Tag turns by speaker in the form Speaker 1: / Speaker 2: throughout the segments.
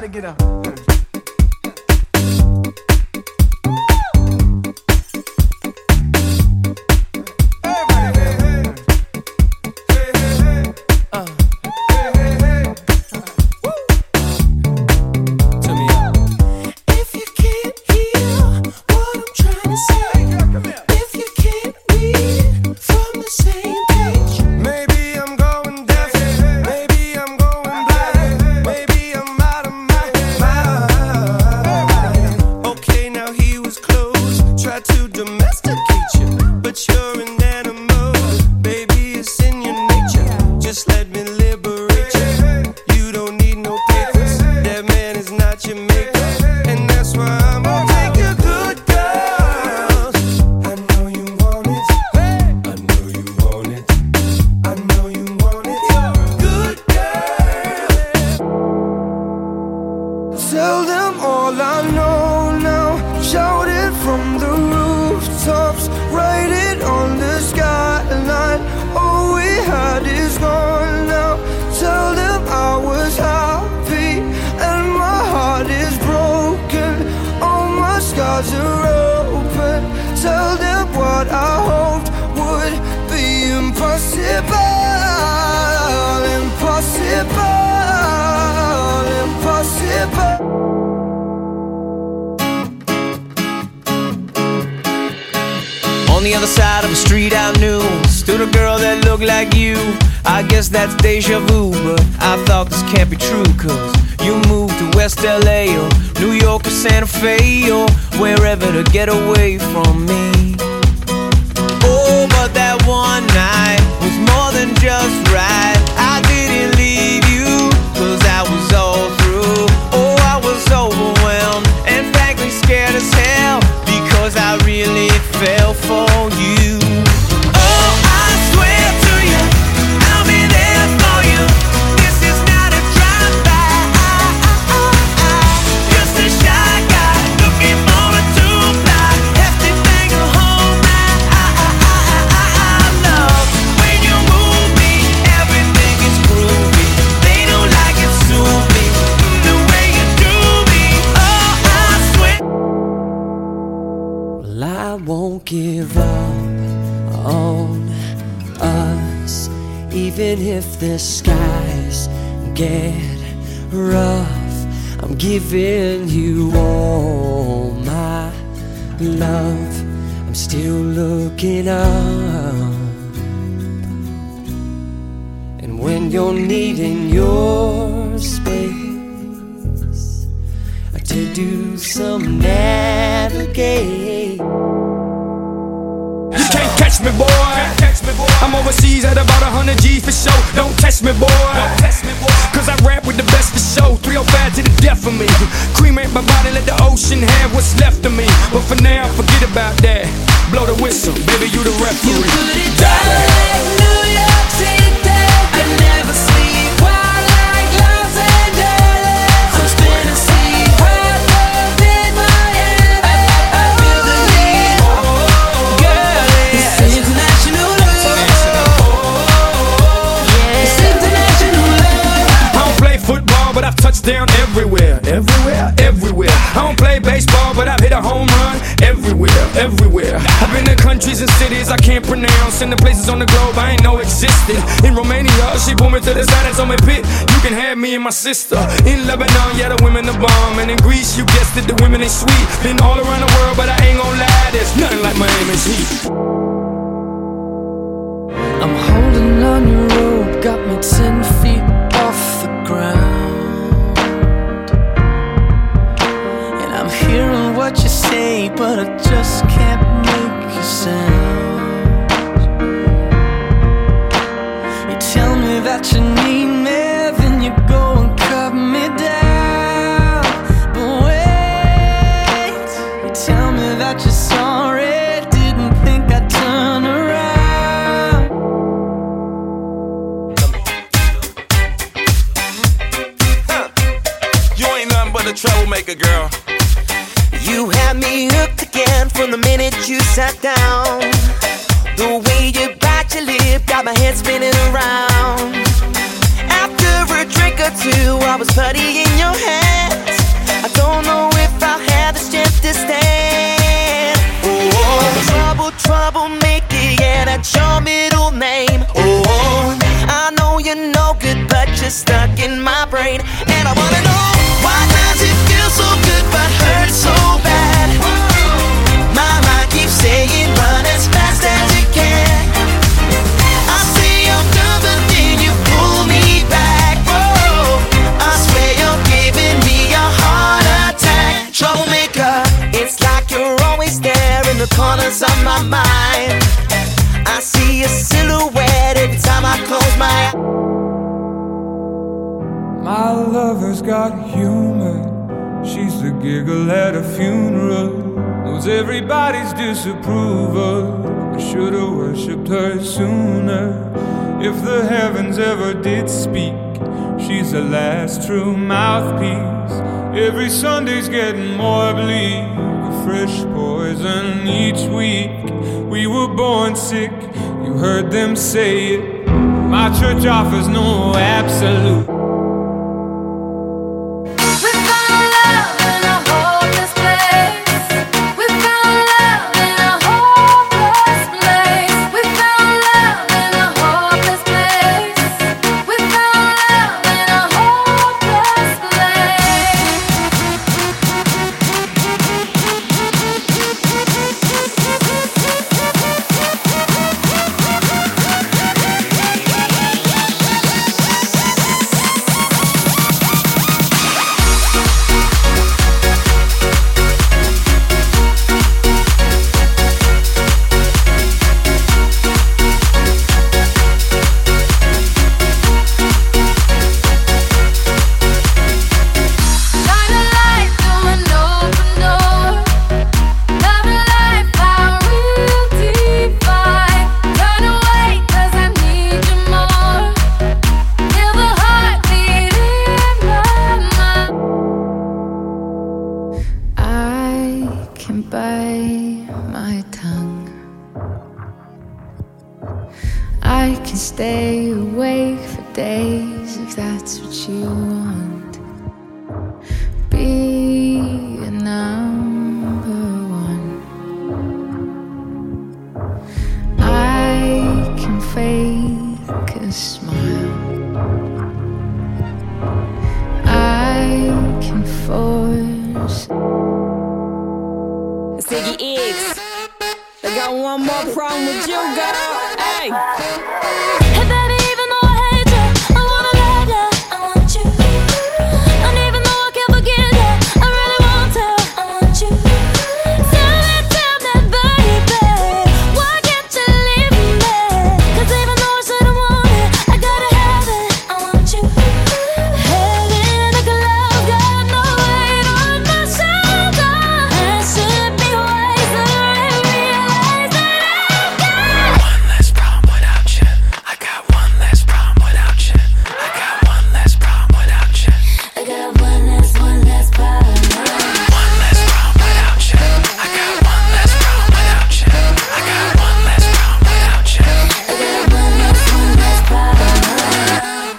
Speaker 1: Everybody get up.
Speaker 2: Tell them all I know now. Shout it from the rooftops, write it on the skyline. All we had is gone now. Tell them I was happy and my heart is broken. All my scars are open. Tell them what I hoped would be impossible. Impossible. Impossible.
Speaker 3: On the other side of the street I knew stood a girl that looked like you. I guess that's deja vu, but I thought this can't be true. Cause you moved to West LA or New York or Santa Fe or wherever to get away from me. Oh, but that one night was more than just right. I didn't leave you cause I was all through. Oh, I was overwhelmed and frankly scared as hell because I really fell for you. Oh, I swear to you, I'll be there for you. This is not a drive-by. Just a shy guy looking for a two-fly. Hefty thing to hold my love. When you move me, everything is groovy. They don't like it, sue me the way you do me. Oh, I swear. Well, I won't give up on us, even if the skies get rough. I'm giving you all my love. I'm still looking up, and when you're needing your space to do some navigate.
Speaker 4: You can't catch me, boy. I'm overseas at about 100 G's for show. Don't test me, boy. Cause I rap with the best for show. 305 to the death of me. Cremate my body, let the ocean have what's left of me. But for now, forget about that. Blow the whistle, baby, you the referee.
Speaker 5: You put it down like New York City. I never sleep while like Los Angeles. I'm spinning sea, hot love in Miami. I feel the heat, girl. It's international love. It's international love.
Speaker 4: I don't play football, but I've touched down everywhere. Everywhere. I don't play baseball, but I've hit a home run everywhere. I've been to countries and cities I can't pronounce, and the places on the globe I ain't know existed. In Romania, she pulled me to the side and told me, "Pit, you can have me and my sister." In Lebanon, yeah, the women are bomb, and in Greece, you guessed it, the women ain't sweet. Been all around the world, but I ain't gon' lie, there's nothing like Miami's heat.
Speaker 5: I'm holding on your rope, got me 10 feet off the ground. And I'm hearing what you say, but I just can't make you sound. You tell me that you need me, then you go and cut me down. But wait, you tell me that you're sorry, didn't think I'd turn around.
Speaker 3: You ain't nothing but a troublemaker, girl. You had me hooked again from the minute you sat down. The way you bite your lip got my head spinning around. After a drink or two, I was putty in your hands. I don't know if I'll have the strength to stand. Oh, trouble, troublemaker, yeah, that's your middle name. Oh, I know you're no good, but you're stuck in my brain. And I wanna know, why does it feel so good but hurt so bad? My mind keeps saying run as fast as you can. I say I'm done, but then you pull me back. Whoa, I swear you're giving me a heart attack. Troublemaker, it's like you're always there in the corners of my mind. I see a silhouette every time I close my eyes.
Speaker 1: My lover's got humor. She's the giggle at a funeral. Knows everybody's disapproval. I should've worshipped her sooner. If the heavens ever did speak, she's the last true mouthpiece. Every Sunday's getting more bleak, a fresh poison each week. We were born sick, you heard them say it. My church offers no absolute.
Speaker 5: Stay awake for days if that's what you want. Be a number one. I can fake a smile. I can force.
Speaker 6: Ziggy X, I got one more problem with you, girl. Hey.
Speaker 5: Hey baby, even though I hate you, I wanna love you, I want you. And even though I can't forget you, I really want to, I want you. Tell me, baby, why can't you leave me? 'Cause even though I shouldn't want it, I gotta have it, I want you. Heaven like a love, got no weight on my shoulder. I should be wiser and realize that I've got
Speaker 3: one less problem without you. I got one less problem without you. I got one less problem without you.
Speaker 5: I got one less problem.
Speaker 3: One less problem without you. I got one less problem without you. I got one less problem without you.
Speaker 5: I got one less problem.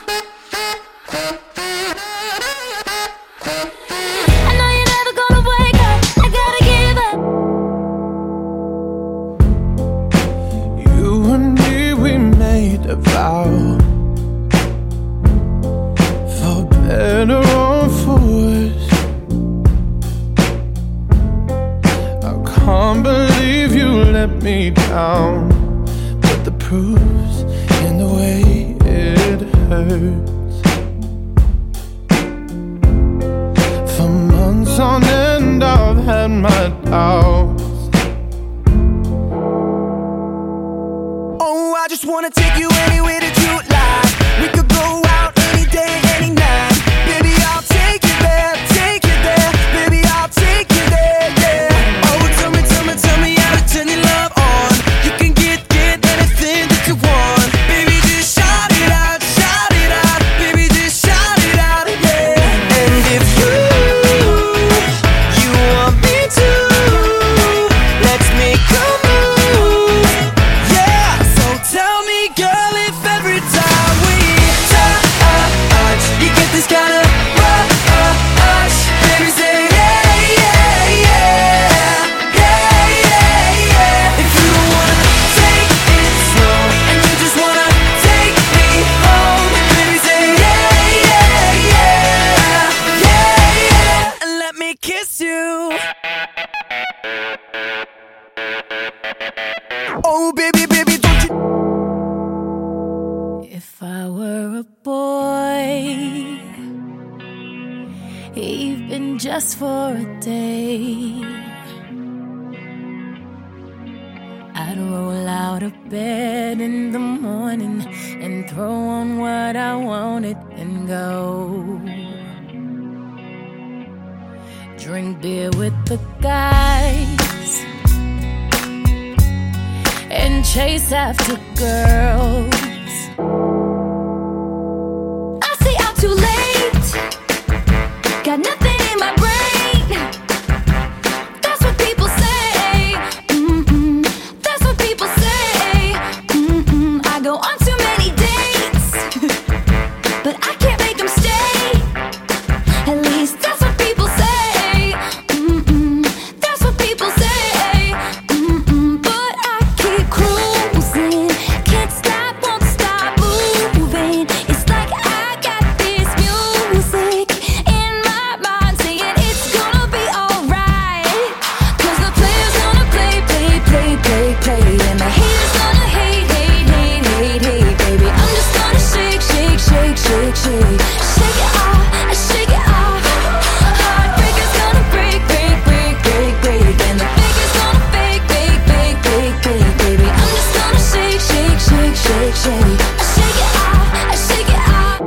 Speaker 5: I know you're never gonna wake up, I gotta give up.
Speaker 2: You and me, we made a vow. For better or for worse, I can't believe you let me down. But the proof's in the way it hurts. For months on end I've had my doubts.
Speaker 3: Oh, I just wanna take you anywhere that you like. We could go out any day, any night. Baby, I'll take you there, take you there. Baby, I'll take you there, yeah. Oh, tell me how to turn your love on. You can get anything that you want. Baby, just shout it out, baby, just shout it out, yeah. And if you want me to, let's make a move, yeah. So tell me, girl, if every
Speaker 2: Oh baby, baby, don't you.
Speaker 5: If I were a boy, even just for a day, I'd roll out of bed in the morning and throw on what I wanted and go. Drink beer with the guys and chase after girls. I stay out too late, got nothing in my brain. That's what people say. That's what people say. I go on too many dates, but I can't make them stay. At least that's what people say. That's what people say. But I keep cruising, can't stop, won't stop moving. It's like I got this music in my mind saying it's gonna be alright. 'Cause the player's gonna play, play, play, play, play, and the haters gonna hate, hate, hate, hate, hate, baby. I'm just gonna shake, shake, shake, shake, shake, shake it off, shake it off. Heartbreaker's gonna break, break, break, break, break, and the faker's gonna fake, fake, fake, fake, fake, baby. I'm just gonna shake, shake, shake, shake, shake, shake it off, shake it off.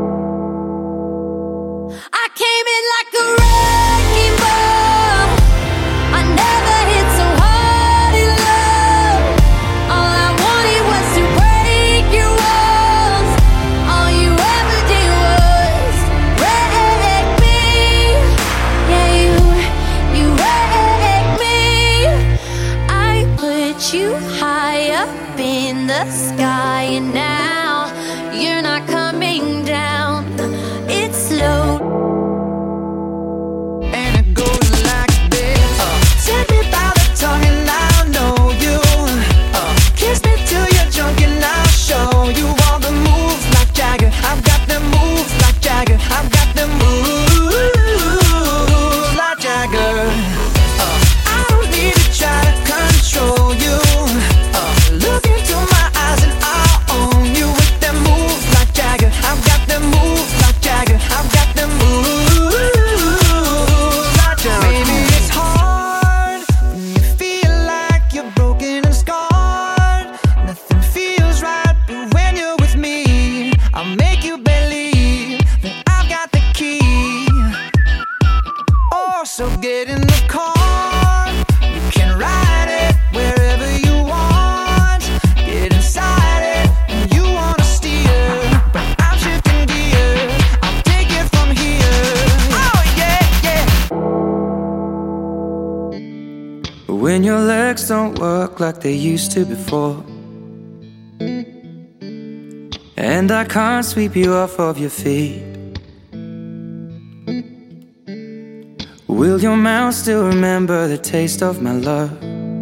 Speaker 5: I came in like a wrecking ball. I never hit so hard in love. All I wanted was to break your walls. All you ever did was wreck me. Yeah, you wrecked me. I put you high up in the sky, and now you're not coming down. It's low.
Speaker 2: And it goes like this. Take me by the tongue and I'll know you. Kiss me till you're drunk and I'll show you all the moves like Jagger. I've got them moves like Jagger. I've got them moves like Jagger. I don't need to try to control you. Look into my eyes and I'll own you with them moves like Jagger. I've got them moves like Jagger. I've got them moves like Jagger. Maybe it's hard when you feel like you're broken and scarred. Nothing feels right, but when you're with me, I'll make you believe that I've got the key. Oh, so get in the car. You can ride it wherever you want. Get inside it when you wanna steer. But I'm shifting gears. I'll take it from here. Oh yeah, yeah.
Speaker 1: When your legs don't work like they used to before, and I can't sweep you off of your feet, will your mouth still remember the taste of my love?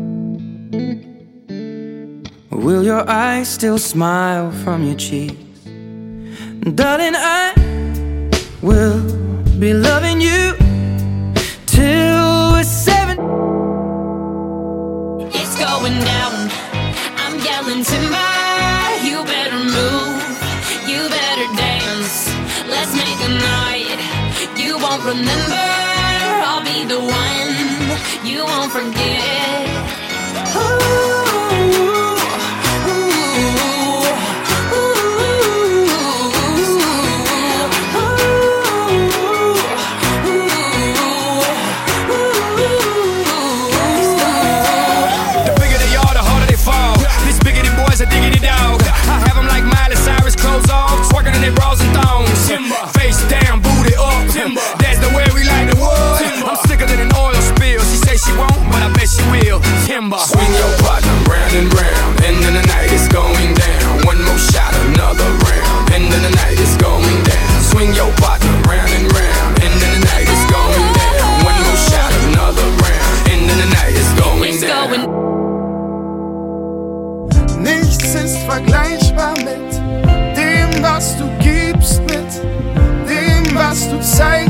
Speaker 1: Will your eyes still smile from your cheeks? Darling, I will be loving you till we're 7.
Speaker 5: It's going down. I'm yelling timber. You better move. You better dance. Let's make a night you won't remember. I'll be the one you won't forget. Ooh, ooh, ooh,
Speaker 4: The bigger they are, the harder they fall. These biggity boys are diggity dog. I have them like Miley Cyrus, clothes off, twerking in their bras and thongs. Face down, booty up. That's the way we like the wood. I'm sicker than an oil spill. She say she won't, but I bet she will. Timber. Swing your partner round and round, and then the night is going down. One more shot, another round, and then the night is going down. Swing your partner round and round, and then the night is going down. One more shot, another round, and then the night is going down.
Speaker 2: Nichts ist vergleichbar mit dem, was du gibst, mit dem, was du zeigst.